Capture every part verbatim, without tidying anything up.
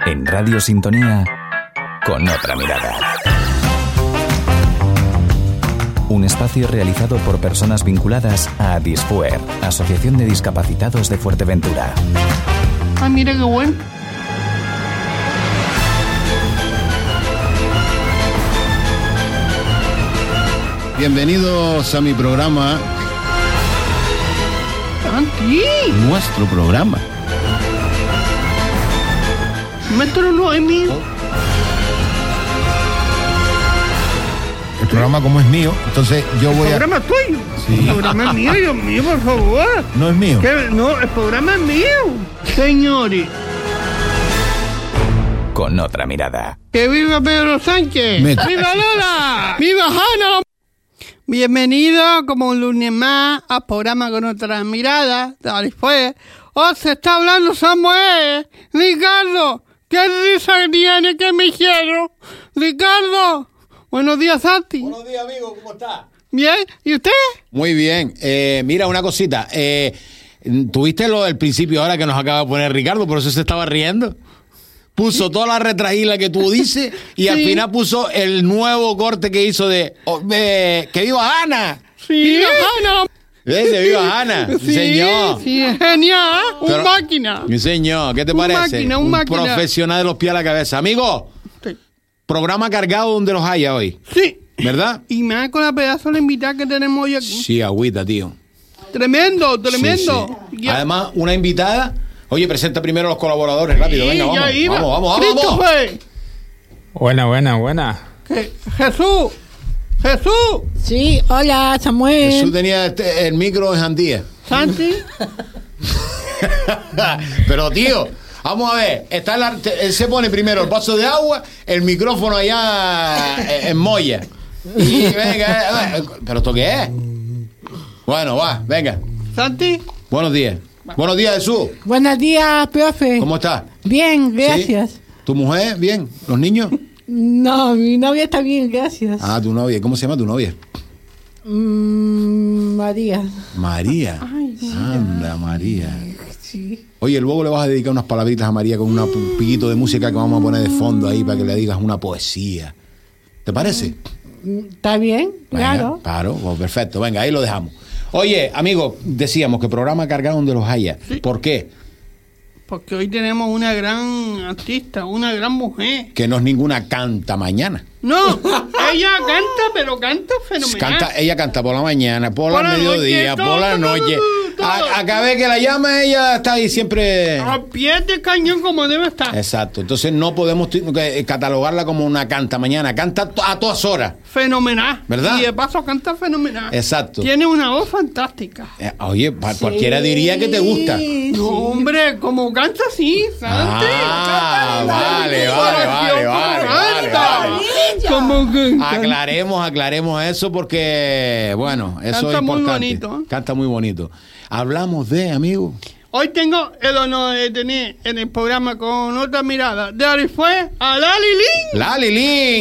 En Radio Sintonía, Con Otra Mirada. Un espacio realizado por personas vinculadas a Adisfuer, Asociación de Discapacitados de Fuerteventura. Ah, mira qué bueno. Bienvenidos a mi programa. Santi. Nuestro programa. Nuestro no es mío. El programa como es mío, entonces yo voy El a... programa es tuyo. Sí. El programa es mío, Dios mío, por favor. No es mío. ¿Qué? No, el programa es mío. Señores. Con Otra Mirada. ¡Que viva Pedro Sánchez! Me- ¡Viva Lola! ¡Viva Hanna! Bienvenido como un lunes más al programa Con Otra Mirada. Dale, fue. ¡Oh, se está hablando Samuel! ¡Ricardo! ¡Qué risa que tiene, que me quiero! ¡Ricardo! Buenos días, Santi. Buenos días, amigo, ¿cómo está? ¿Bien? ¿Y usted? Muy bien. Eh, mira, una cosita. Eh, ¿Tuviste lo del principio ahora que nos acaba de poner Ricardo? Por eso se estaba riendo. Puso toda la retragila que tú dices y Sí. al final puso el nuevo corte que hizo de oh, eh, ¡Que viva Ana! Sí. ¡Viva Hanna! ¿Ves? ¡De viva Ana! Sí, Señor. sí, es genial. Un Pero- máquina. Mi señor, ¿qué te Un parece? máquina, un máquina. profesional de los pies a la cabeza. Amigo, Sí. programa cargado donde los haya hoy, Sí. ¿verdad? Y más con la pedazo de invitada que tenemos hoy aquí. Sí, agüita, tío. Tremendo, tremendo. Sí, sí. Ya- Además, una invitada. Oye, presenta primero a los colaboradores, rápido, Sí, venga, ya vamos, iba. vamos, vamos, vamos, vamos. Christopher, Buena, buena, buena. Je- Jesús, Jesús, Sí, hola Samuel. Jesús tenía este- el micro en Jandía. Santi, Pero, tío, vamos a ver. Está la- te- él se pone primero el vaso de agua, el micrófono allá eh, en Moya. Y venga, eh, ¿pero esto qué es? Bueno, va, venga. Santi. Buenos días. Buenos días, Jesús. Buenos días, profe. ¿Cómo estás? Bien, gracias. ¿Sí? ¿Tu mujer? ¿Bien? ¿Los niños? No, mi novia está bien, gracias. Ah, tu novia. ¿Cómo se llama tu novia? Mm, María. María. Ay, sí. Anda, María. Sí. Oye, luego le vas a dedicar unas palabritas a María con una- un piquito de música que vamos a poner de fondo ahí para que le digas una poesía. ¿Te parece? ¿Está bien? Venga, Claro. Claro, pues perfecto. Venga, ahí lo dejamos. Oye, amigo, decíamos que programa cargado donde los haya. ¿Por qué? Porque hoy tenemos una gran artista, una gran mujer. Que no es ninguna canta mañana. No, ella canta, pero canta fenomenal. Canta, ella canta por la mañana, por, Por la la mediodía, noche, por la todo, noche. todo. A, a cada vez que la llama, ella está ahí siempre. A pie de cañón como debe estar. Exacto. Entonces no podemos t- que- catalogarla como una canta mañana. Canta to- a todas horas. Fenomenal. ¿Verdad? Y de paso canta fenomenal. Exacto. Tiene una voz fantástica. Eh, Oye, pa- cualquiera diría que te gusta. Sí, No, sí. hombre, como canta así, Santi. Ah, vale, vale, vale, vale, vale, vale. Como que Aclaremos, aclaremos eso porque, bueno, eso Canta es muy importante. bonito, ¿eh? Canta muy bonito. Hablamos de, amigo. Hoy tengo el honor de tener en el programa Con Otra Mirada de Arifue a Lali Lin. Lali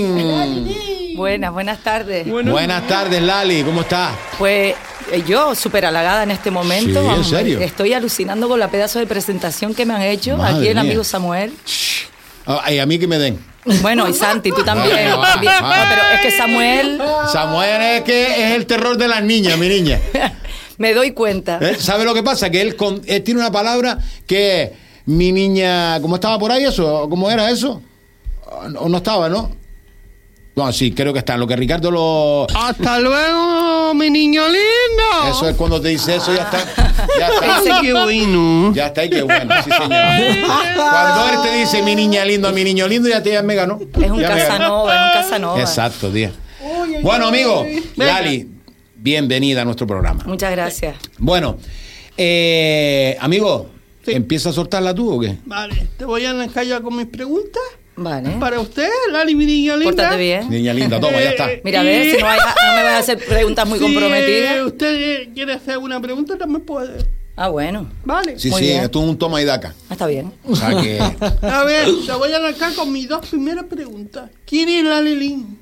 Lin. Buenas, buenas tardes. Bueno, Buenas tardes, Lali. ¿Cómo estás? Pues eh, yo súper halagada en este momento. Sí, ¿en Vamos, serio? Estoy alucinando con la pedazo de presentación que me han hecho. Madre Aquí el mía. amigo Samuel. Ay, a mí que me den. Bueno, y Santi, tú también. Vale, vale, Bien. vale. No, pero es que Samuel, Samuel es que es el terror de las niñas, mi niña. me doy cuenta. ¿Eh? ¿Sabe lo que pasa? Que él, con- él tiene una palabra que es mi niña. ¿Cómo estaba por ahí eso? ¿Cómo era eso? ¿O no estaba, no? No, sí, creo que está. Lo que Ricardo lo. hasta luego, mi niño lindo. Eso es cuando te dice eso, ya está. Ya está. Ese qué bueno. Ya está, y qué bueno, sí, señor. Cuando él te dice mi niña lindo, mi niño lindo, ya te ya me ganó. Es un Ya me ganó. Casanova, es un Casanova. Exacto, tía. Bueno, amigo, Lali, bienvenida a nuestro programa. Muchas gracias. Bueno, eh, amigo, Sí. ¿empieza a soltarla tú o qué? Vale, te voy a arrancar ya con mis preguntas. Vale. Para usted, Lali, mi niña linda. Pórtate bien. Niña linda, toma, ya está. Eh, Mira, a ver si no, vaya- no me vas a hacer preguntas muy Si, eh, comprometidas. usted eh, quiere hacer una pregunta, también puede. Ah, bueno. Vale. Sí, Muy sí, bien. esto es un toma y daca. Ah, está bien. O sea que. A ver, te voy a arrancar con mis dos primeras preguntas. ¿Quién es Lali Lin?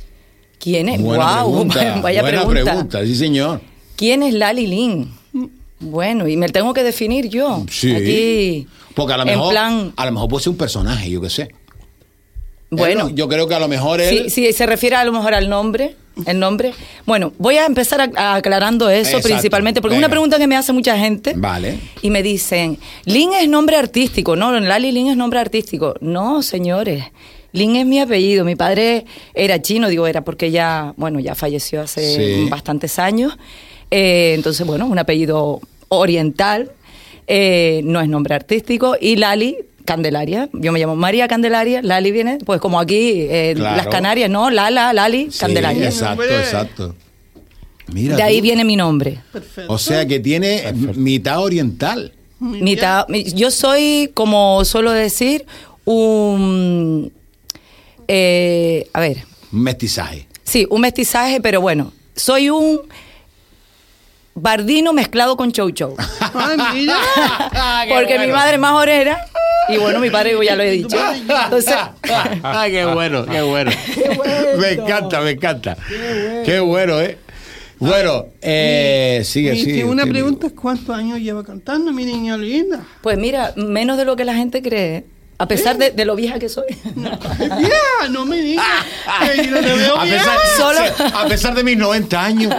¿Quién es? Buena Wow, pregunta. vaya buena pregunta. pregunta, sí, señor. ¿Quién es Lali Lin? Bueno, y me tengo que definir yo. Sí. Aquí. Porque a lo en mejor, plan- a lo mejor puede ser un personaje, yo qué sé. Bueno. Él, yo creo que a lo mejor él... Sí, sí, se refiere a lo mejor al nombre, el nombre. Bueno, voy a empezar a- a aclarando eso Exacto. principalmente, porque es Venga. una pregunta que me hace mucha gente. Vale. Y me dicen, Lin es nombre artístico. No, Lali Lin es nombre artístico. No, señores. Lin es mi apellido. Mi padre era chino, digo era porque ya, bueno, ya falleció hace Sí. bastantes años. Eh, entonces, bueno, un apellido oriental. Eh, no es nombre artístico. Y Lali, Candelaria. Yo me llamo María Candelaria. Lali viene, pues como aquí, eh, Claro. las Canarias, ¿no? Lala, Lali, Sí, Candelaria. exacto, Hombre. exacto. Mira De ahí tú. viene mi nombre. Perfecto. O sea que tiene mitad oriental. Muy Mitad- mi- yo soy, como suelo decir, un... eh, a ver, Un mestizaje. sí, un mestizaje, pero bueno, soy un bardino mezclado con chow chow. bien. Ay, mira. Porque mi madre es más orera y bueno, mi padre ya lo he dicho. Entonces, ah, qué bueno, qué bueno. Me encanta, me encanta. Qué bueno, ¿eh? Bueno, eh, sigue, Mi sigue. segunda usted, pregunta es ¿cuántos años lleva cantando, mi niña linda? pues mira, menos de lo que la gente cree, a pesar de, de lo vieja que soy. Ya, no me digas. Que yo no te veo A vieja. pesar, Solo- a pesar de mis noventa años.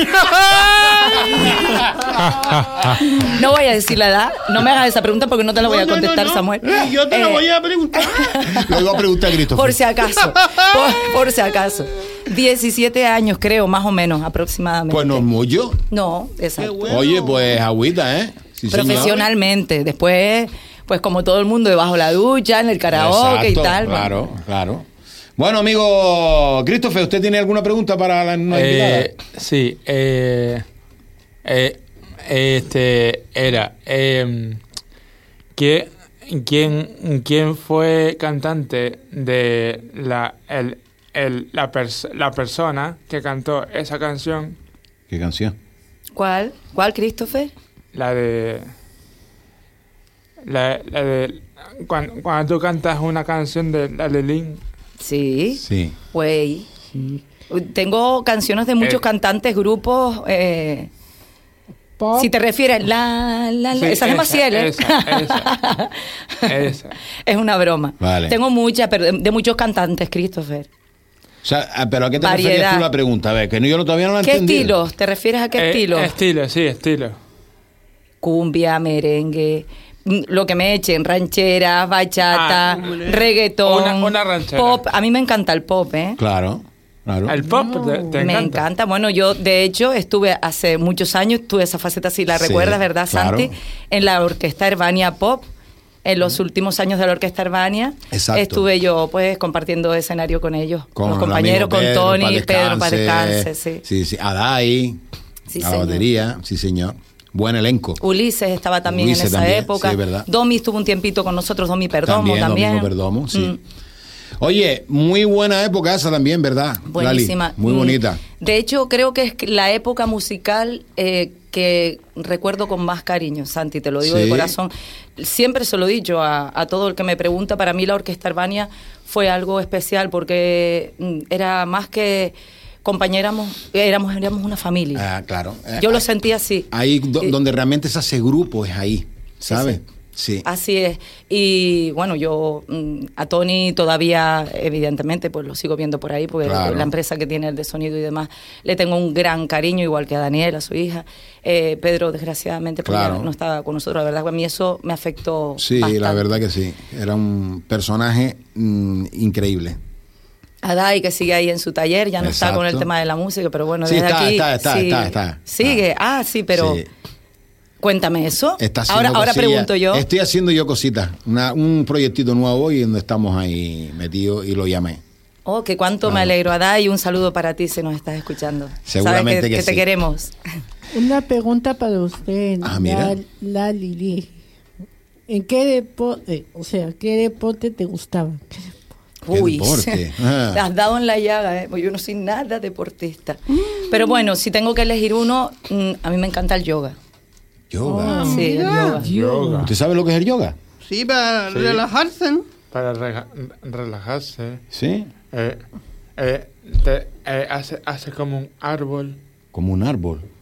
No voy a decir la edad, no me hagas esa pregunta porque no te la voy a No, no, no, contestar, no. Samuel. Yo te lo Eh, voy a preguntar. Lo iba a preguntar a Christopher. Por si acaso, por, por si acaso. diecisiete años, creo, más o menos, aproximadamente. Pues no es mucho. No, exacto. Qué bueno. Oye, pues agüita, ¿eh? Sí, señor. Profesionalmente. Después, pues como todo el mundo, debajo de la ducha, en el karaoke Exacto, y tal. Claro, claro. Bueno, amigo Christopher, ¿usted tiene alguna pregunta para la nueva invitada? Eh, sí, eh, eh, este era eh, ¿quién, quién, quién fue cantante de la el, el, la, pers- la persona que cantó esa canción, ¿Qué canción? ¿Cuál? ¿Cuál, Christopher? la de la, la de cuando, cuando tú cantas una canción de la de Lin? Sí. Sí. Güey. Tengo canciones de muchos Eh. cantantes, grupos. Eh, Pop. si te refieres, la, la, la. Sí, esa es más esa, ciel, ¿eh? esa, esa, esa. Es una broma. Vale. Tengo muchas, pero de, de muchos cantantes, Christopher. O sea, ah, ¿pero a qué te Variedad. referías tú la pregunta? A ver, que no, yo no- todavía no la ¿Qué entendí. estilos? ¿Te refieres a qué Eh, estilo? Estilo, sí, estilo. Cumbia, merengue, mm, lo que me echen, rancheras, bachata, Ah, reggaetón, una- una ranchera. pop. A mí me encanta el pop, ¿eh? Claro, claro. El pop te, te me encanta. encanta. Bueno, yo de hecho estuve hace muchos años, tuve esa faceta, si la Sí, recuerdas, ¿verdad, claro. Santi? En la Orquesta Herbania Pop. En los últimos años de la Orquesta Herbania Exacto. estuve yo pues compartiendo escenario con ellos, Con los el compañeros, amigo con Pedro, Tony, paz Pedro para descanse. descanse, sí. Sí, sí. Adai, Sí, la señor. batería, sí, señor. Buen elenco. Ulises estaba también Ulises en esa también, época. sí, es verdad. Domi estuvo un tiempito con nosotros, Domi Perdomo También, también. Domingo Perdomo, sí. Mm. Oye, muy buena época esa también, ¿verdad? Buenísima. Lali? Muy Mm. bonita. De hecho, creo que es la época musical eh, que recuerdo con más cariño, Santi, te lo digo Sí. de corazón. Siempre se lo he dicho a, a todo el que me pregunta, para mí la Orquesta Herbania fue algo especial porque mm, era más que compañéramos, éramos, éramos una familia. Ah, claro. Eh, Yo lo ah, sentí así. Ahí do- Eh, donde realmente se hace grupo es ahí, ¿sabes? Sí. Así es. Y bueno, yo mm, a Tony todavía, evidentemente, pues lo sigo viendo por ahí, porque Claro. la empresa que tiene el de sonido y demás, le tengo un gran cariño, igual que a Daniela, su hija. Eh, Pedro, desgraciadamente, pues Claro. ya no estaba con nosotros. La verdad que a mí eso me afectó Sí, bastante. la verdad que sí. Era un personaje mm, increíble. Adai, que sigue ahí en su taller, ya no está con el Exacto. tema de la música, pero bueno, Sí, desde está, aquí... está, está, sí, está, está. Sigue, Está. ah, sí, pero... Sí. Cuéntame eso. Está haciendo Ahora, ahora cosillas. pregunto yo. Estoy haciendo yo cositas. Una- un proyectito nuevo y donde estamos ahí metidos y lo llamé. Oh, que cuánto me Claro. alegro, Adai, un saludo para ti si nos estás escuchando. Seguramente Sabes que, que que te sí. queremos. Una pregunta para usted, Ah, mira. la, la Lili. ¿En qué deporte, o sea, qué deporte te gustaba? ¿Qué Uy, deporte? Ah. te has dado en la llaga, ¿eh? Pues yo no soy nada deportista. Pero bueno, si tengo que elegir uno, mm, a mí me encanta el yoga. Yoga. Sí, el yoga. Yoga. ¿Usted sabe lo que es el yoga? Sí, para Sí. relajarse, ¿no? Para rega- relajarse. Sí. Eh, eh, te, eh, hace, hace como un árbol. Como un árbol.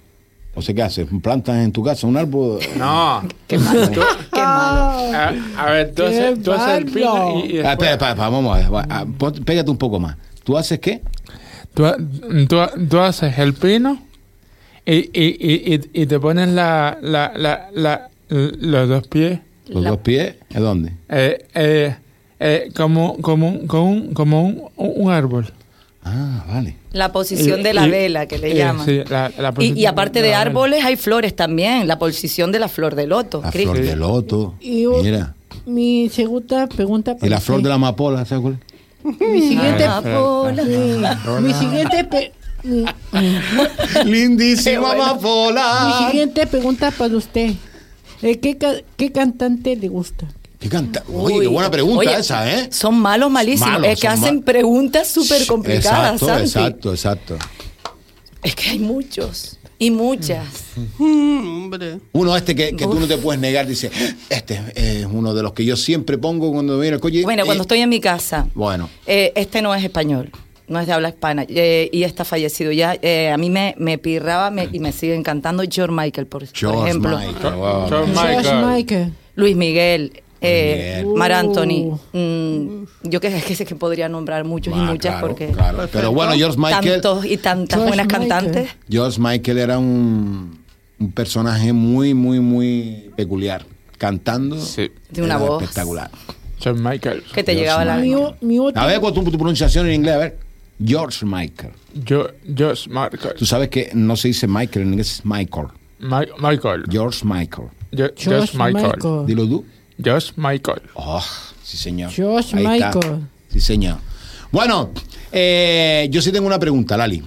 O sea, ¿qué haces? ¿Plantas en tu casa un árbol? No. Qué malo. Qué malo. A, a ver, tú Qué haces, tú haces el pino y, y Ah, después- espera, espera, espera, vamos a ver. va, ah, pon- Pégate un poco más. ¿Tú haces qué? Tú, tú, tú haces el pino y, y, y, y, y te pones la, la, la, la, los dos pies ¿Los La- dos pies? ¿A dónde? eh, eh, eh, como, como, un, como, un, como un, un árbol. Ah, vale. La posición Y- de la y- vela que le eh, llaman. sí, la- la y, posición y aparte de la vela. árboles hay flores también. La posición de la flor de loto. La Cris. flor de loto. Y yo- Mira. Mi segunda pregunta Y para la flor usted. de la amapola, ¿sabes cuál? Mi siguiente, Ah, Amapola. mi, mi siguiente pe- mi, Lindísima Qué bueno. amapola. mi siguiente pregunta para usted. Eh, ¿qué, ca- ¿Qué cantante le gusta? ¿Qué canta? Oye, Uy. qué buena pregunta Oye, esa, ¿eh? Son malos, malísimos. Malos, es que son hacen mal- preguntas súper complicadas, Exacto, Santi. exacto, exacto. Es que hay muchos y muchas. Mm, hombre. Uno este que, que tú Uf. no te puedes negar, dice, este es uno de los que yo siempre pongo cuando viene el coche. Bueno, cuando Eh, estoy en mi casa, Bueno, eh, este no es español, no es de habla hispana eh, y está fallecido ya. Eh, a mí me, me pirraba me- y me sigue encantando George Michael, por, por George ejemplo. Michael, wow. George George Michael. Michael. Luis Miguel, eh, Miguel. Mar Uh. Anthony. mm, yo que, que sé que podría nombrar muchos y Ah, muchas claro, porque claro. Pero bueno, George Michael, tantos y tantas George buenas Michael. cantantes. George Michael era un, un personaje muy, muy, muy peculiar. Cantando, Sí. De una era voz. espectacular. George Michael. Que te George llegaba la Mi, o- mi última- A ver, con tu, tu pronunciación en inglés, a ver. George Michael. Yo, George Michael. Tú sabes que no se dice Michael en inglés, es Michael. Mi- Michael. George Michael. Yo- George George Michael. Michael. Dilo tú. George Michael. Oh, sí, señor. George Ahí está. Michael. Sí, señor. Bueno, eh, yo sí tengo una pregunta, Lali.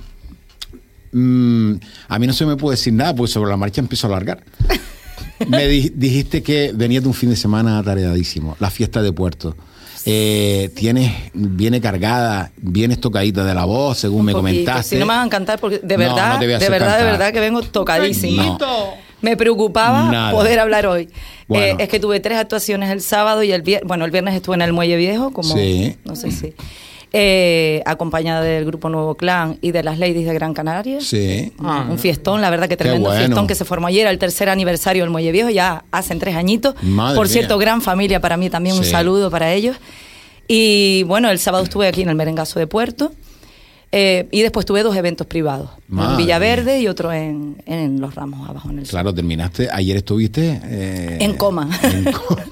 Mm, a mí no se me puede decir nada porque sobre la marcha empiezo a alargar. Me di- dijiste que venías de un fin de semana atareadísimo, la fiesta de Puerto. Eh, tienes, viene cargada, vienes tocadita de la voz, según Un me poquito. comentaste. Si no me van a cantar, porque de No, verdad, no te voy a de hacer verdad, de cantar. verdad que vengo tocadísima. Tranquilito. Me preocupaba Nada. poder hablar hoy. Bueno. Eh, es que tuve tres actuaciones el sábado y el viernes. Bueno, el viernes estuve en el Muelle Viejo, como. Sí. No sé si. eh, acompañada del grupo Nuevo Clan y de las Ladies de Gran Canaria. Sí. Un- Un fiestón, la verdad que tremendo bueno. fiestón que se formó ayer, el tercer aniversario del Muelle Viejo, ya hacen tres añitos. Madre Por mía. cierto, gran familia para mí también, un Sí. saludo para ellos. Y bueno, el sábado estuve aquí en el Merengazo de Puerto. eh, y después tuve dos eventos privados, Madre en Villaverde y otro en, en Los Ramos, abajo en el sur. Claro, terminaste. Ayer estuviste. eh, En coma. En coma.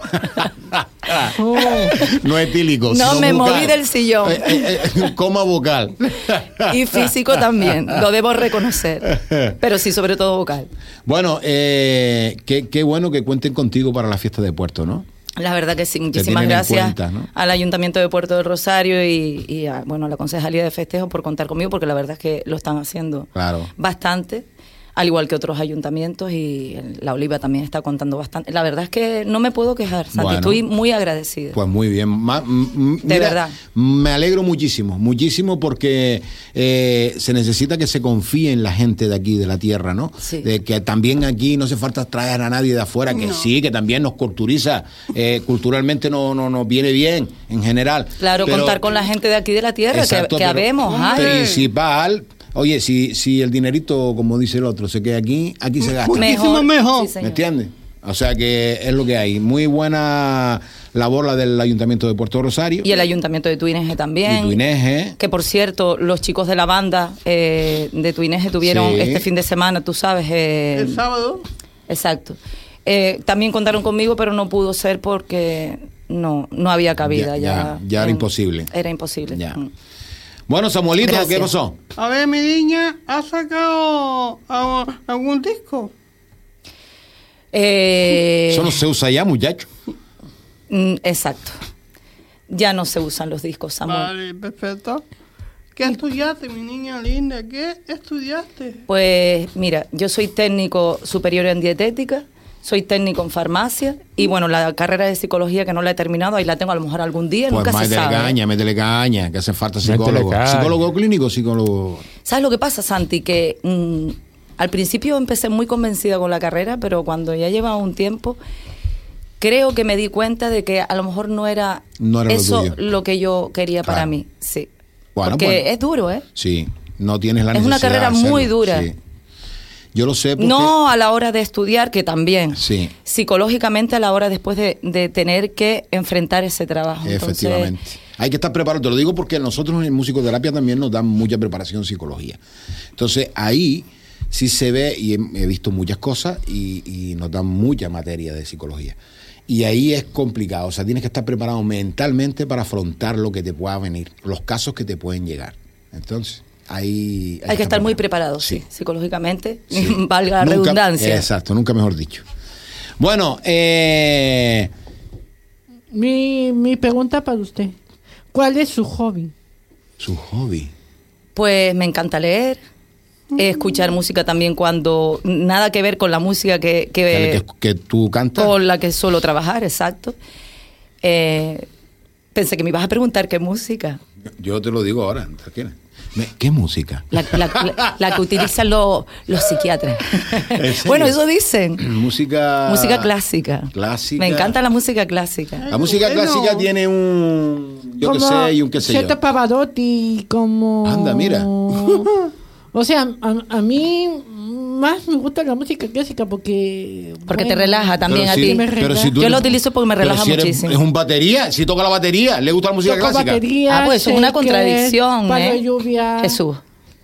No etílico. No, sino me bucal. moví del sillón. Eh, eh, eh, coma vocal. Y físico también, lo debo reconocer. Pero sí, sobre todo vocal. Bueno, eh, qué, qué bueno que cuenten contigo para la fiesta de Puerto, ¿no? La verdad que sí, muchísimas tienen en gracias cuenta, ¿no? al Ayuntamiento de Puerto del Rosario y, y a, bueno, a la Concejalía de Festejos por contar conmigo, porque la verdad es que lo están haciendo Claro. bastante, al igual que otros ayuntamientos, y la Oliva también está contando bastante. La verdad es que no me puedo quejar, Santi, Bueno. estoy muy agradecida. Pues muy bien. Ma- m- m- De mira, verdad. Me alegro muchísimo, muchísimo porque eh, se necesita que se confíe en la gente de aquí, de la tierra, ¿no? Sí. De que también aquí no hace falta traer a nadie de afuera, que sí, que también nos culturiza, eh, culturalmente no, no, nos viene bien en general. Claro, Pero- contar con la gente de aquí de la tierra, Exacto, que, que pero habemos. ay. Principal, oye, si, si el dinerito, como dice el otro, se queda aquí, aquí se gasta. Muchísimo mejor. Sí, ¿Me señor. entiendes? O sea que es lo que hay. Muy buena labor la del Ayuntamiento de Puerto Rosario. Y el Ayuntamiento de Tuineje también. Y Tuineje. Que por cierto, los chicos de la banda eh, de Tuineje tuvieron Sí. este fin de semana, tú sabes. eh, El sábado. Exacto. Eh, también contaron conmigo, pero no pudo ser porque no, no había cabida. Ya- Ya, ya- ya era en- imposible. Era imposible. Ya. Mm. Bueno, Samuelito, Gracias. ¿qué pasó? A ver, mi niña, ¿has sacado a- algún disco? Eh, Eso no se usa ya, muchacho. mm, exacto. Ya no se usan los discos, Samuel. Vale, perfecto. ¿Qué estudiaste, mi niña linda? ¿Qué estudiaste? Pues mira, yo soy técnico superior en dietética, soy técnico en farmacia y bueno, la carrera de psicología que no la he terminado, ahí la tengo a lo mejor algún día, Pues nunca se métele sabe. caña, métele caña, que hace falta Métele psicólogo. caña. ¿Psicólogo clínico o psicólogo? ¿Sabes lo que pasa, Santi? Que mm, al principio empecé muy convencida con la carrera, pero cuando ya lleva un tiempo, creo que me di cuenta de que a lo mejor no era, No era lo eso tuyo. lo que yo quería para Claro. mí. Sí. Bueno, Porque bueno. es duro, ¿eh? Sí, no tienes la Es una necesidad carrera de hacerlo, muy dura. sí. Yo lo sé porque... No a la hora de estudiar, que también. Sí. Psicológicamente a la hora después de, de tener que enfrentar ese trabajo. Efectivamente. Entonces, hay que estar preparado. Te lo digo porque nosotros en musicoterapia también nos dan mucha preparación en psicología. Entonces ahí sí se ve, y he, he visto muchas cosas, y, y nos dan mucha materia de psicología. Y ahí es complicado. O sea, tienes que estar preparado mentalmente para afrontar lo que te pueda venir, los casos que te pueden llegar. Entonces... Hay, hay, hay que estar muy preparado, sí, sí psicológicamente, sí. Valga la nunca, redundancia. Exacto, nunca mejor dicho. Bueno, eh... mi, mi pregunta para usted, ¿cuál es su hobby? Su hobby. Pues me encanta leer, mm. escuchar música también cuando nada que ver con la música que, que, que, que tú cantas. Con la que suelo trabajar, exacto. Eh, pensé que me ibas a preguntar qué música. Yo te lo digo ahora, tranquila. ¿Qué música? La, la, la, la que utilizan los, los psiquiatras. Bueno, eso dicen. Música... Música clásica. Clásica. Me encanta la música clásica. La música bueno. clásica tiene un... Yo qué sé y un qué sé yo. Pavarotti, como... Anda, mira. O sea, a, a mí más me gusta la música clásica porque... Porque bueno, te relaja también a si, ti. Pero si tú yo eres, lo utilizo porque me relaja si eres, muchísimo. Es un batería, si toca la batería, ¿le gusta la música Toco clásica? Batería, ah, pues es una contradicción, ¿eh? Lluvia. Jesús.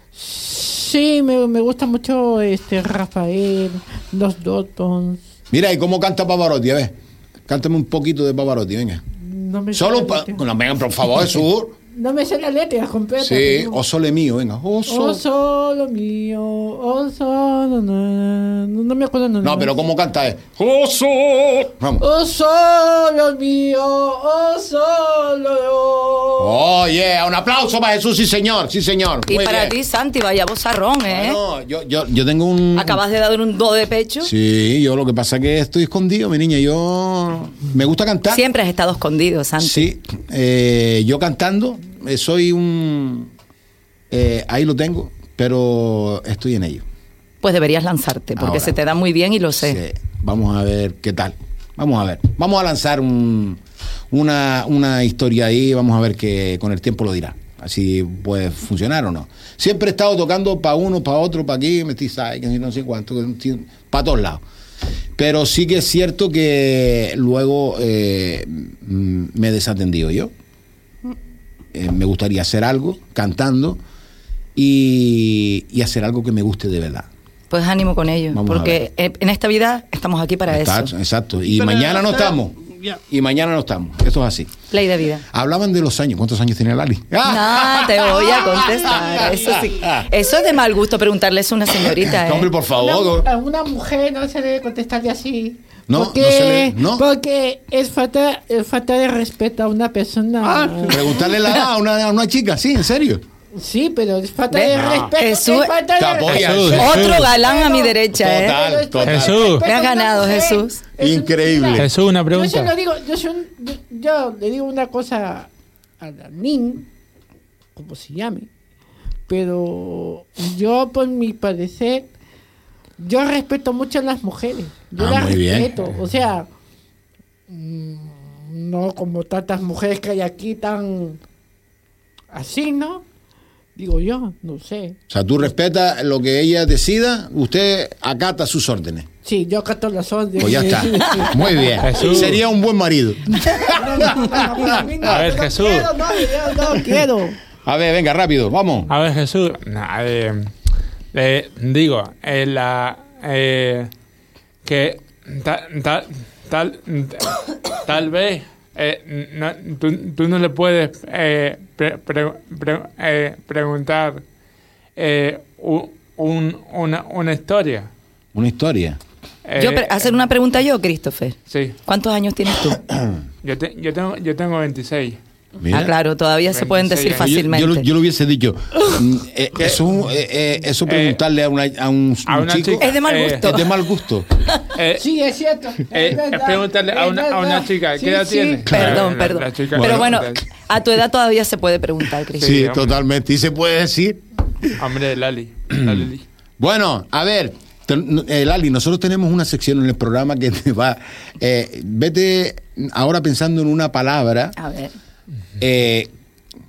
Sí, me, me gusta mucho este Rafael, los Dotons. Mira, ¿y cómo canta Pavarotti? A ver, cántame un poquito de Pavarotti, venga. No me Solo, pa- no, venga, por favor, Jesús. No me sé la letra completa. Sí, o sole mío, venga. O sol. solo mío, o solo... No, no me acuerdo. No, no pero ¿cómo canta? O sol. Vamos. O solo mío, o solo yo. Oh, yeah, un aplauso para Jesús, sí señor, sí señor. Y Muy para bien. ti, Santi, vaya vozarrón, ¿eh? No, yo, yo, yo tengo un... Acabas de dar un do de pecho. Sí, yo lo que pasa es que estoy escondido, mi niña. Yo me gusta cantar. Siempre has estado escondido, Santi. Sí, eh, yo cantando... Soy un... Eh, ahí lo tengo, pero estoy en ello. Pues deberías lanzarte, porque Ahora, se te da muy bien y lo sé. Sí, vamos a ver qué tal. Vamos a ver. Vamos a lanzar un, una, una historia ahí, vamos a ver que con el tiempo lo dirá. Así puede funcionar o no. Siempre he estado tocando para uno, para otro, para aquí, me estoy, no sé cuánto, para todos lados. Pero sí que es cierto que luego eh, me he desatendido yo. Eh, me gustaría hacer algo cantando y, y hacer algo que me guste de verdad. Pues ánimo con ello, Vamos porque en esta vida estamos aquí para Está, eso. Exacto, y Pero mañana no está- estamos. ya. Y mañana no estamos. Esto es así. Ley de vida. Hablaban de los años. ¿Cuántos años tiene Lali? No, te voy a contestar. Eso sí. Eso es de mal gusto preguntarle eso a una señorita, ¿eh? Hombre, por favor. Una, a una mujer no se debe contestarle así. No, porque, no se le- no. porque es falta, es falta de respeto a una persona. Ah, Preguntarle la edad a una, a una chica, sí, en serio. Sí, pero es falta ¿Ves? de No. respeto. Jesús- es falta de Te apoya, Jesús. Jesús. Otro galán a mi derecha, ¿eh? Total, Pero es falta de Jesús. respeto Me has a una ganado, mujer. Jesús. Es un- Increíble. mira, Jesús, una Yo, pregunta. se lo digo, yo, soy un- yo, yo le digo una cosa a la Nin, como se llame, pero yo, por mi parecer, yo respeto mucho a las mujeres. Yo Ah, las muy bien. respeto. O sea, mm, no como tantas mujeres que hay aquí tan así, ¿no? Digo yo, no sé. O sea, tú respetas lo que ella decida, usted acata sus órdenes. Sí, yo acato las órdenes. Pues ya está. Muy bien. Jesús. Sería un buen marido. A ver, no Jesús. Quiero, no, yo no quiero. A ver, venga, rápido, vamos. A ver, Jesús, nah, eh, eh, digo, eh, la, eh, que ta- ta- tal, tal vez eh, no, tú, tú no le puedes eh, pre- pre- pre- eh, preguntar eh, u- un, una, una historia. Una historia. Eh, Yo, pre- hacer una pregunta yo, Christopher. Sí, ¿Cuántos años tienes tú? yo, te- yo, tengo, yo tengo veintiséis. Mira. Ah, claro, todavía se pueden decir veintiséis años. Yo, fácilmente. yo lo, yo lo hubiese dicho. mm, eh, eso, eh, eh, eso preguntarle a, una, a un, a un una chico chica. Es de mal Eh, gusto. es de mal gusto. Eh, Sí, es cierto. Es Eh, verdad, es preguntarle a es una, a una verdad. chica, ¿qué Sí, edad sí. tiene? Perdón, La- perdón. la chica- Pero bueno, Bueno, a tu edad todavía se puede preguntar, Christopher. Sí, hombre. totalmente. Y se puede decir. Hombre, Lali. Lali. Bueno, a ver, te- eh, Lali, nosotros tenemos una sección en el programa que te va. Eh, vete ahora pensando en una palabra A ver. eh,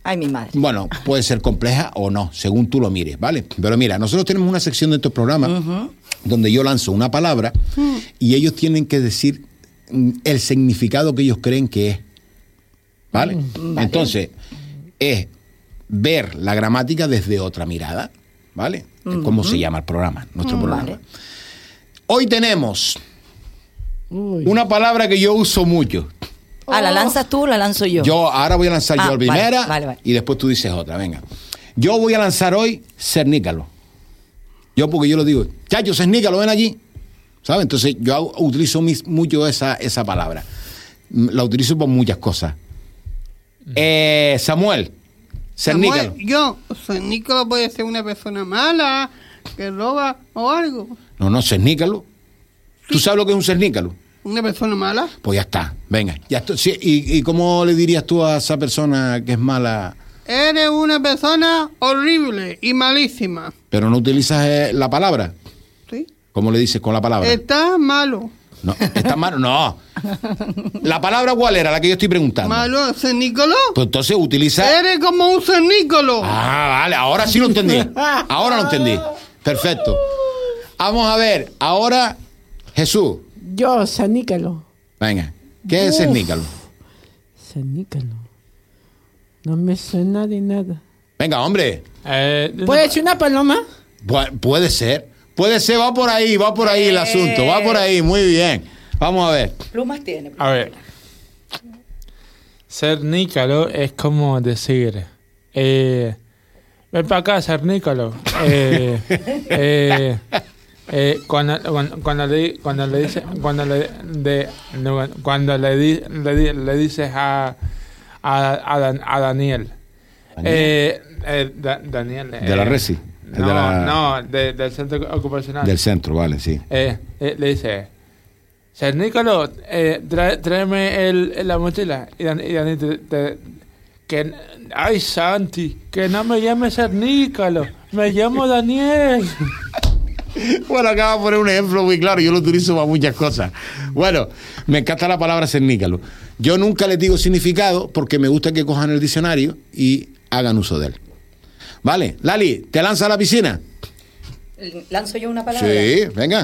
Ay, mi madre. Bueno, puede ser compleja o no, según tú lo mires, ¿vale? Pero mira, nosotros tenemos una sección de estos programas uh-huh. donde yo lanzo una palabra uh-huh. y ellos tienen que decir el significado que ellos creen que es, ¿vale? Uh-huh. Vale. Entonces, es ver la gramática desde otra mirada, ¿vale? Uh-huh. ¿Cómo se llama el programa? Nuestro uh-huh. programa. Vale. Hoy tenemos Uy. una palabra que yo uso mucho. Ah, ¿la lanzas tú o la lanzo yo? Yo ahora voy a lanzar ah, yo la primera vale, vale, vale. y después tú dices otra, venga. Yo voy a lanzar hoy cernícalo. Yo porque yo lo digo, chacho, cernícalo, ven allí. ¿Sabes? Entonces yo hago, utilizo mis, mucho esa, esa palabra. La utilizo por muchas cosas. Eh, Samuel, cernícalo. Samuel, yo, cernícalo puede ser una persona mala, que roba o algo. No, no, cernícalo. Sí. ¿Tú sabes lo que es un cernícalo? ¿Una persona mala? Pues ya está, venga. Ya estoy, sí, y, ¿Y cómo le dirías tú a esa persona que es mala? Eres una persona horrible y malísima. Pero no utilizas eh, la palabra. Sí. ¿Cómo le dices con la palabra? Estás malo. No, ¿estás malo? No. ¿La palabra cuál era? La que yo estoy preguntando. Malo, cernícalo. Pues entonces utiliza... Eres como un cernícalo. Ah, vale, ahora sí lo entendí. Ahora lo entendí. Perfecto. Vamos a ver, ahora Jesús. Yo, cernícalo. Venga, ¿qué es cernícalo? Cernícalo. No me suena de nada. Venga, hombre. Eh, ¿Puede ser una paloma? Pu- puede ser. Puede ser, va por ahí, va por ahí el asunto. Va por ahí, muy bien. Vamos a ver. Plumas tiene. A ver. Cernícalo es como decir... Eh, ven para acá, cernícalo. Eh, eh, Eh, cuando, cuando, cuando, le, cuando le dice cuando le de, no, cuando le, di, le, di, le dices a a, a, Dan, a Daniel, ¿Daniel? Eh, eh, da, Daniel de la eh, Resi no de la, no de, del centro ocupacional del centro, vale, sí, eh, eh, le dice Cernícalo, eh, trae, tráeme el, la mochila y Daniel, y Daniel te, te, que ay Santi, que no me llames Cernícalo, me llamo Daniel. Bueno, acabo de poner un ejemplo muy claro, yo lo utilizo para muchas cosas. Bueno, me encanta la palabra cernícalo. Yo nunca les digo significado porque me gusta que cojan el diccionario y hagan uso de él. ¿Vale? Lali, ¿te lanzas a la piscina? ¿Lanzo yo una palabra? Sí, venga.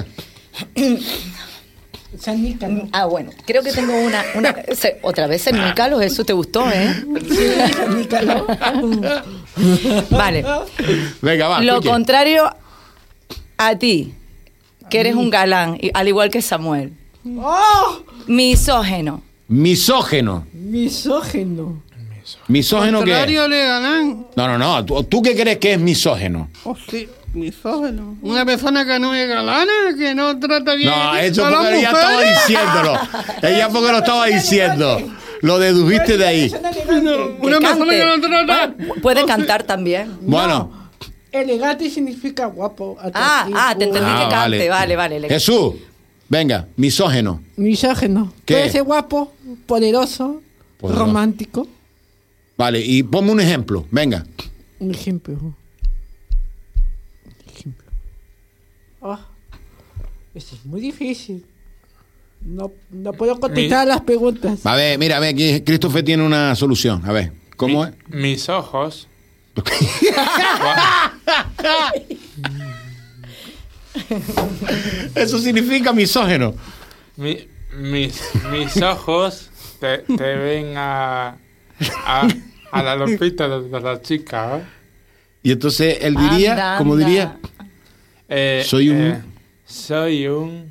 Cernícalo. Ah, bueno, creo que tengo una... una se, otra vez cernícalo, eso te gustó, ¿eh? Cernícalo. Vale. Venga, va. Lo escuche. contrario a ti, que eres un galán, al igual que Samuel. ¡Oh! Misógeno. Misógeno. Misógeno. ¿Misógeno qué es? Contrario le ganan. No, no, no. ¿Tú, ¿Tú qué crees que es misógeno? Oh, sí, misógeno. Una persona que no es galana, que no trata bien No, eso a las porque ella estaba mujeres. diciéndolo. Ella porque lo estaba diciendo. Lo dedujiste de ahí. No, una Que persona cante. que no trata... Bueno, puede cantar también. Bueno. Elegante significa guapo. Ah, atractivo. ah, te entendí Ah, que cante. Vale, vale. le- Jesús, venga, misógeno. Misógeno. ¿Qué? Puede ser guapo, poderoso, Poderoso. romántico. Vale, y ponme un ejemplo, venga. Un ejemplo. Un ejemplo. Ah, esto es muy difícil. No, no puedo contestar Mi- las preguntas. A ver, mira, a ver, aquí Christopher tiene una solución. A ver, ¿cómo Mi- es? Mis ojos. Eso significa misógeno. Mi- mis, mis ojos te, te ven a, a, a la lopita de, de la chica. ¿eh? Y entonces él diría, Anda, ¿cómo anda. diría? Eh, Soy un- eh, soy un...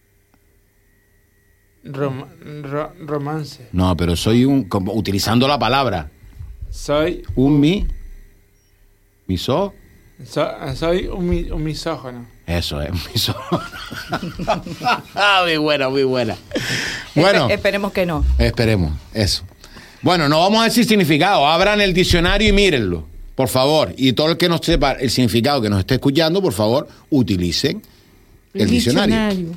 rom- ro- romance. No, pero soy un, como, utilizando la palabra, Soy, un mi, misó, so- soy un, mi- un misógeno. eso es, misó. Muy buena, muy buena. Bueno, Espe- esperemos que no. esperemos, eso. Bueno, no vamos a decir significado, abran el diccionario y mírenlo, por favor. Y todo el que no sepa el significado, que nos esté escuchando, por favor, utilicen el, diccionario.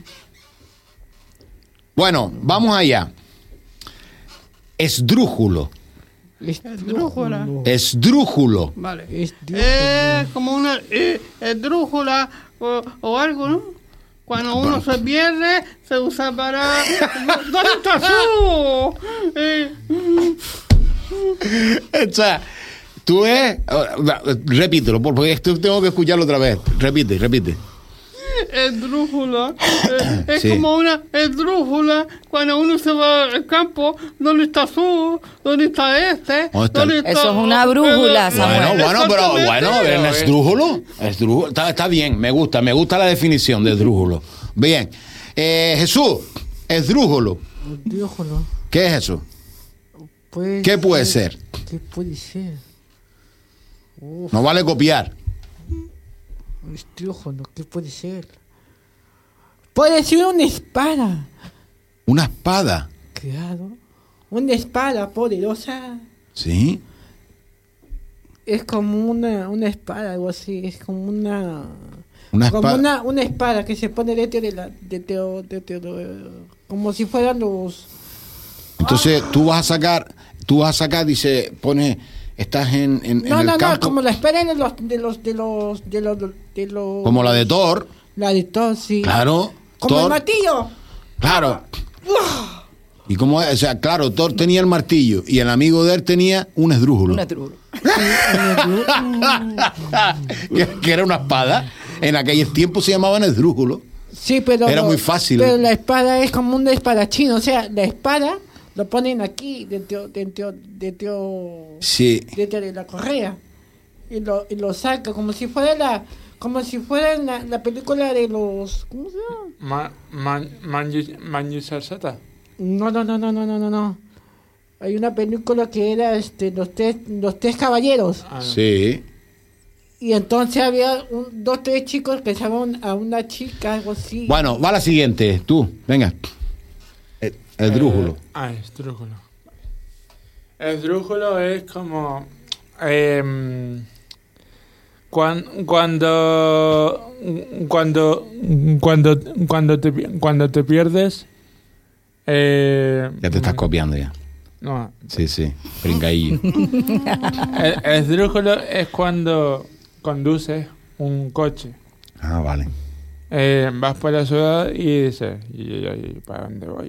Bueno, vamos allá. Esdrújulo. Esdrújula. Esdrújulo. Vale. Esdrújula. Es como una eh, esdrújula o, o algo, ¿no? Cuando uno se pierde, se usa para... ¿Dónde estás tú? Eh, O sea, Tú es... Repítelo, porque esto tengo que escucharlo otra vez. Repite, repite. Esdrújula. Eh, es Sí. como una esdrújula cuando uno se va al campo. ¿Dónde está su? ¿Dónde está este? ¿Dónde está? ¿Dónde está- Eso es una brújula, Eh, Samuel. Bueno, bueno, pero exactamente. bueno, ¿ven esdrújulo? Esdrújulo. Está, está bien, me gusta, me gusta la definición de esdrújulo. Bien. Eh, Jesús, esdrújulo. Esdrújulo. ¿Qué es eso? Puede ¿Qué puede ser? ¿Qué puede ser? Uf, No vale copiar. esdrújulo, ¿qué puede ser? Puede ser una espada. Una espada. Claro. Una espada poderosa. ¿Sí? Es como una, una espada, algo así. Es como una... Una Como espada. una, una espada que se pone dentro de la... dentro- dentro de- como si fueran los... Entonces tú vas a sacar, tú vas a sacar, dice, pone, estás en, en, en No, el no, no, campo. como la espada de los... de los... de los... de los... de los Como la de Thor. La de Thor, sí. Claro. Como el Thor. martillo. Claro. Y como, o sea, claro, Thor tenía el martillo y el amigo de él tenía un esdrújulo. Un esdrújulo. que, que era una espada. En aquellos tiempos se llamaban esdrújulo. Sí, pero... Era muy fácil. Pero la espada es como un espadachín. O sea, la espada lo ponen aquí dentro... dentro... dentro... Sí. dentro de la correa. Y lo, y lo saca como si fuera la... como si fuera la, la película de los... ¿Cómo se llama? Ma, man, Manju, Manju Sarsata. No, no, no, no, no, no, no, no. Hay una película que era este los tres, los tres caballeros. Ah, no. Sí. Y entonces había un, dos, tres chicos que llamaban a una chica, algo así. Bueno, va la siguiente. Tú, venga. El, el esdrújulo. Eh, ah, esdrújulo. Esdrújulo es como... Eh, cuan- cuando... Cuando... Cuando... Cuando te, cuando te pierdes... Eh, Ya te estás copiando ya. No, Sí, sí. Pringaillo. el, el esdrújulo es cuando conduces un coche. Ah, vale. Eh, vas por la ciudad y dices, ¿y, y- y para dónde voy?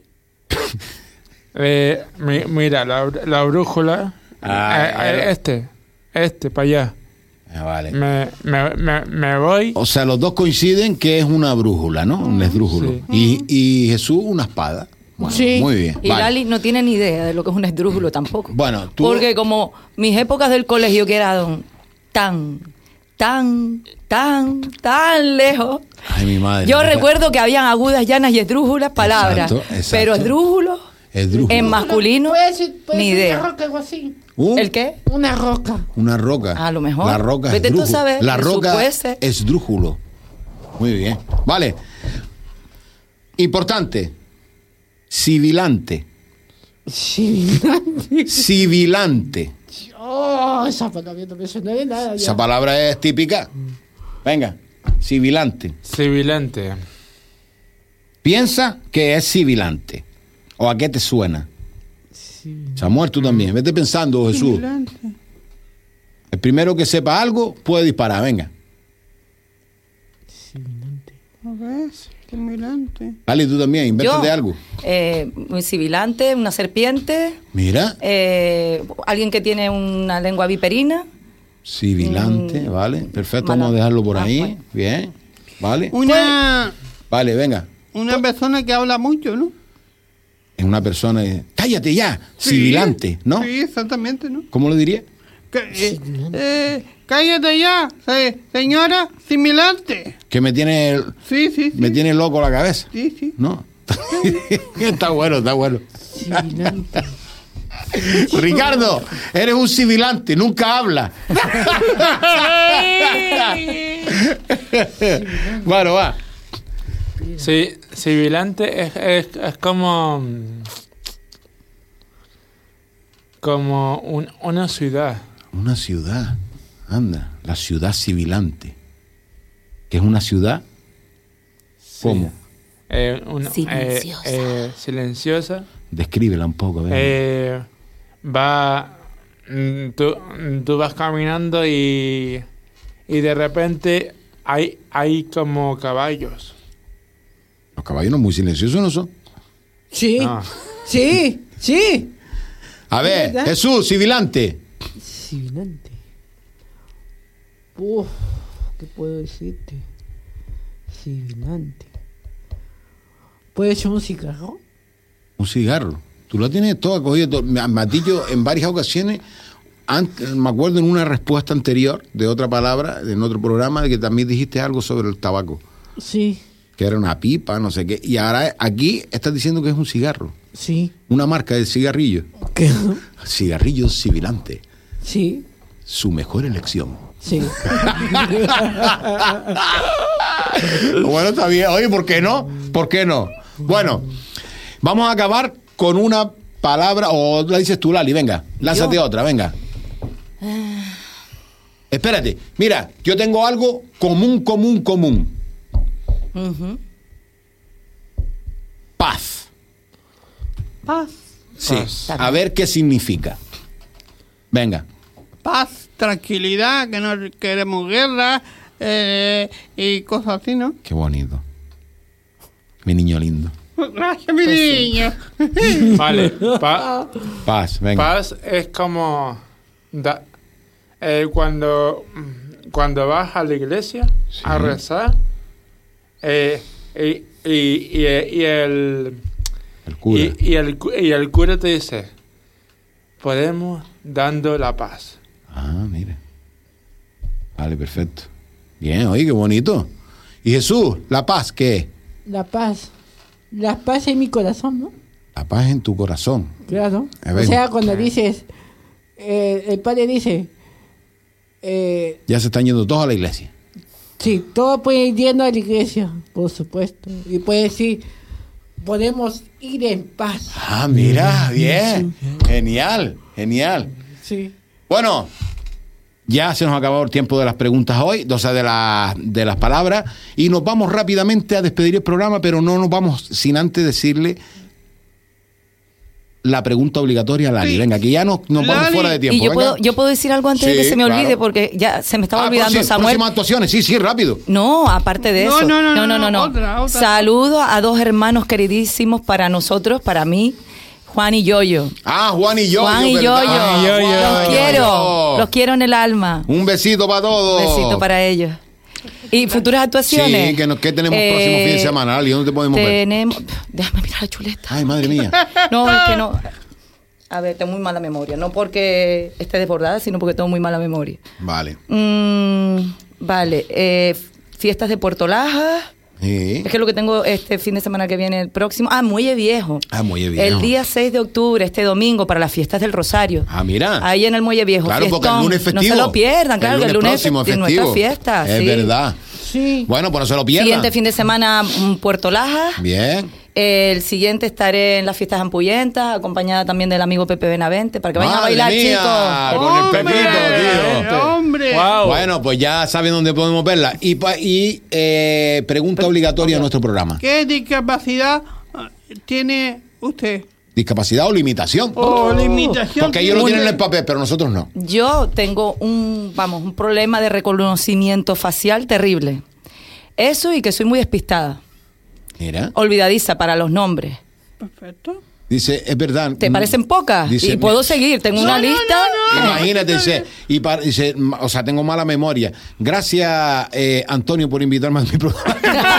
eh, mi- mira, la, br- la brújula, Ah, eh, eh, este, este, para allá. Ah, vale. Me, me, me, me voy. O sea, los dos coinciden que es una brújula, ¿no? Un esdrújulo. Sí. Y, y Jesús una espada. Bueno, Sí. muy bien. Y Vale. Lali no tiene ni idea de lo que es un esdrújulo tampoco. Bueno, tú... Porque como mis épocas del colegio quedaron tan, tan, tan, tan lejos. Ay, mi madre. Yo recuerdo que habían agudas, llanas y esdrújulas palabras. Exacto, exacto. Pero esdrújulos Esdrújulo. en masculino, Puede ser, puede ni ser idea. una roca, algo así. Uh, ¿El qué? Una roca. Una roca. A lo mejor. La roca Vete tú a esdrújulo. saber, La eso roca puede ser. esdrújulo. Muy bien. Vale. Importante. Sibilante. Sí. Sibilante. Oh, esa palabra no me suena de nada. ya. Esa palabra es típica. Venga. Sibilante. Civilante. Piensa que es sibilante. ¿O a qué te suena? Samuel, tú también. Vete pensando, Jesús. El primero que sepa algo puede disparar. Venga. A ver, estimulante. Dale, tú también. Invéntate Yo, algo. eh, un sibilante, una serpiente, Mira. eh, alguien que tiene una lengua viperina. Sibilante, Mm, vale. Perfecto, mala- vamos a dejarlo por ah, ahí. bueno. Bien. Vale. Una, Vale, venga. una persona que habla mucho, ¿no? Es una persona. que- Cállate ya. Sibilante, ¿no? Sí, exactamente, ¿no? ¿Cómo lo diría? Que, eh, eh, cállate ya, eh, señora, similante. Que me tiene, Sí, sí, sí. me tiene loco la cabeza. Sí, sí. ¿No? Está bueno, está bueno. Sibilante. Ricardo, eres un sibilante, nunca habla. Bueno, va. Sí, civilante es, es, es como... Como un- una ciudad. Una ciudad. Anda, la ciudad sibilante. ¿Qué es una ciudad? ¿Cómo? Eh, una- Silenciosa. eh, eh, silenciosa. Descríbela un poco. venga. Eh, va... mm, Tú, tú vas caminando y... Y de repente hay, hay como caballos. Los caballos no muy silenciosos no son. Sí. No. Sí. Sí. A ver, ¿Verdad? Jesús, sibilante. Sibilante. Uf, ¿qué puedo decirte? Sibilante. ¿Puede ser un cigarro? Un cigarro. Tú lo tienes todo acogido. Matillo, en varias ocasiones, antes, me acuerdo en una respuesta anterior de otra palabra, en otro programa, de que también dijiste algo sobre el tabaco. Sí. Que era una pipa, no sé qué. Y ahora aquí estás diciendo que es un cigarro. Sí. Una marca de cigarrillo. ¿Qué? Cigarrillos Sibilante. Sí. Su mejor elección. Sí. Bueno, está bien. Oye, ¿por qué no? ¿Por qué no? Bueno, vamos a acabar con una palabra, o la dices tú, Lali, venga, lánzate otra, venga. Espérate, mira, yo tengo algo común, común, común. Ujú. Paz. Paz. Sí, Paz. a ver qué significa. Venga. Paz, tranquilidad, que no queremos guerra eh, y cosas así, ¿no? Qué bonito. Mi niño lindo. Gracias, mi niño. Vale, pa- Paz, venga. paz es como da- eh, cuando, cuando vas a la iglesia Sí. a rezar eh, y, y, y, y el El cura. Y, y el, cu- y el cura te dice, podemos dando la paz. Ah, mira. Vale, perfecto. Bien, oye, qué bonito. Y Jesús, ¿la paz qué es? La paz. La paz en mi corazón, ¿no? La paz en tu corazón. Claro. A ver. O sea, cuando dices, eh, el padre dice, eh, Ya se están yendo todos a la iglesia. sí, todo puede ir yendo a la iglesia, por supuesto. Y puede decir, podemos ir en paz. Ah, mira, bien. Genial, genial. Sí. Bueno, ya se nos acabó el tiempo de las preguntas hoy, o sea, de, la, de las palabras, y nos vamos rápidamente a despedir el programa, pero no nos vamos sin antes decirle la pregunta obligatoria a Lali. Sí. Venga, que ya nos, nos vamos Lali. fuera de tiempo. Y yo venga. puedo, yo puedo decir algo antes de Sí, que se me olvide, claro. porque ya se me estaba Ah, olvidando, próxima- Samuel. próximas actuaciones, sí, sí, rápido. No, aparte de No, eso. no, no, no, no, no, no. otra, otra. Saludo a dos hermanos queridísimos para nosotros, para mí, Juan y Yoyo. Ah, Juan y yo. Juan y Yoyo. Juan y Yoyo. Los quiero, los quiero en el alma. Un besito para todos. Un besito para ellos. ¿Y futuras actuaciones? Sí, que, nos, que tenemos Eh, próximo fin de semana, Lali, ¿dónde te podemos ver? Tenemos... Déjame mirar la chuleta. Ay, madre mía. No, es que no... A ver, tengo muy mala memoria. No porque esté desbordada, sino porque tengo muy mala memoria. Vale. Mm, vale. Eh, fiestas de Puerto Laja. Sí. Es que lo que tengo este fin de semana que viene, el próximo. Ah, Muelle Viejo. Ah, Muelle Viejo. El día seis de octubre, este domingo, para las fiestas del Rosario. Ah, mira. Ahí en el Muelle Viejo. Claro, porque el fiestón. lunes festivo. No se lo pierdan, claro, que el lunes próximo es es nuestra festivo. fiesta. Es sí. verdad. Sí. Bueno, pues no se lo pierdan. Siguiente fin de semana, mm, Puerto Laja. Bien. El siguiente estaré en las fiestas Ampuyentas, acompañada también del amigo Pepe Benavente, para que vayan a Madre bailar, mía, chicos. con el ¡Hombre! Pepito, tío. ¡Hombre! Wow. Bueno, pues ya saben dónde podemos verla. Y, pa- y eh, pregunta obligatoria a nuestro programa. ¿Qué discapacidad eh, tiene usted? ¿Discapacidad o limitación? ¿O limitación? Porque ellos lo tiene tienen en el usted? papel, pero nosotros no. Yo tengo un, vamos, un problema de reconocimiento facial terrible. Eso y que soy muy despistada, Mira. olvidadiza para los nombres. Perfecto. Dice, es verdad. ¿Te parecen pocas? Dice, Y puedo seguir, tengo una no, no, lista. no, no. Imagínate, dice, y pa- dice, ma- o sea, tengo mala memoria. Gracias, eh, Antonio, por invitarme a mi programa.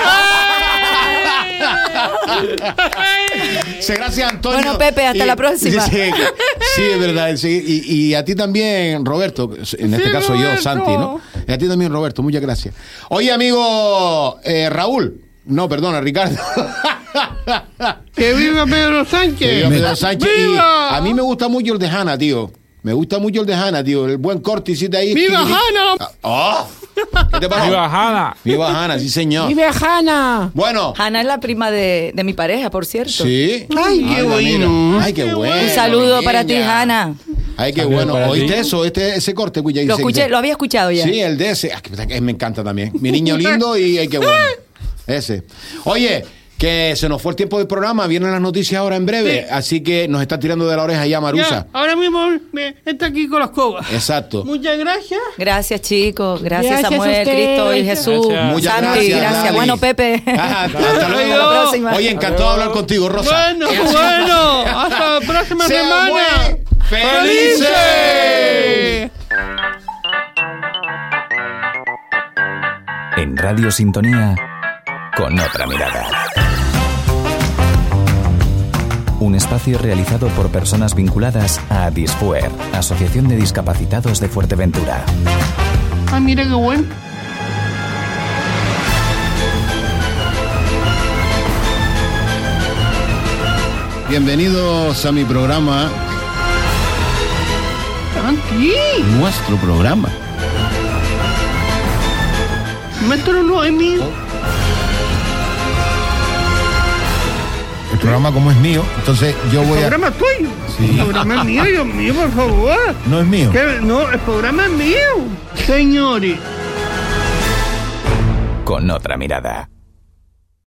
Dice, gracias, Antonio. Bueno, Pepe, hasta Y- la próxima. dice, sí, es verdad. sí, y, y a ti también, Roberto. En este Sí, caso yo, Roberto. Santi, ¿no? Y a ti también, Roberto. Muchas gracias. Oye, amigo eh, Raúl. No, perdona, Ricardo. ¡Que viva Pedro Sánchez! Que viva Pedro Sánchez. Y ¡Viva! a mí me gusta mucho el de Hanna, tío. Me gusta mucho el de Hanna, tío. El buen corte hiciste ahí. ¡Viva Tiqui, tiqui. Hanna! ¡Oh! ¿Qué te parece? Viva Hanna. Viva Hanna, sí, señor. ¡Vive Hanna! Bueno. Hanna es la prima de, de mi pareja, por cierto. Sí. Ay, qué Anda, bueno. mira. Ay, qué Qué bueno. Un saludo para ti, niña. Hanna. Ay, qué Saludo bueno. para ¿Oíste ti. eso? Este, ese corte, cuya Lo escuché, lo había escuchado ya. Sí, el de ese. Ah, que me encanta también. Mi niño lindo y ay, qué bueno. Ese. Oye, que se nos fue el tiempo del programa. Vienen las noticias ahora en breve. Sí. Así que nos está tirando de la oreja ya Marusa. Ya, ahora mismo me, está aquí con las cobas. Exacto. Muchas gracias. Gracias, chicos. Gracias, Gracias a Samuel, usted. Cristo y Jesús. Gracias. Muchas Santi, gracias, gracias. Lali. Bueno, Pepe. Ah, hasta Hasta luego. luego. La próxima. Oye, encantado de hablar contigo, Rosa. Bueno, bueno. Hasta la próxima Sean semana. muy felices. ¡Felices! Radio Sintonía con otra mirada. Un espacio realizado por personas vinculadas a Disfuer, Asociación de Discapacitados de Fuerteventura. Ah, mira qué bueno. Bienvenidos a mi programa, Aquí. nuestro programa. Maestro no es mío. El programa como es mío, entonces yo El voy a... programa es tuyo. Sí. El programa es mío, Dios mío, por favor. No es mío. ¿Qué? No, el programa es mío. Señores. Con otra mirada.